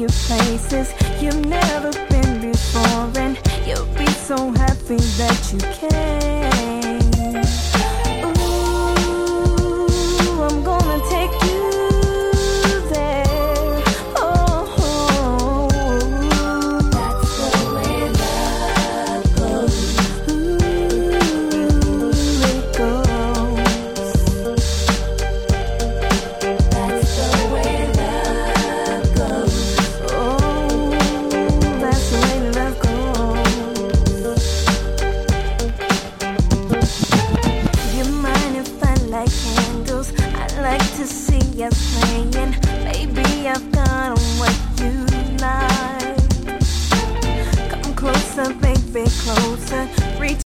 you places you've never been before, and you'll be so happy that you can. Ooh, I'm gonna take you there. Oh, that's the way love goes. Ooh, it goes. That's the way love goes. Oh, that's the way love goes. You mind if I light candles? I like to see us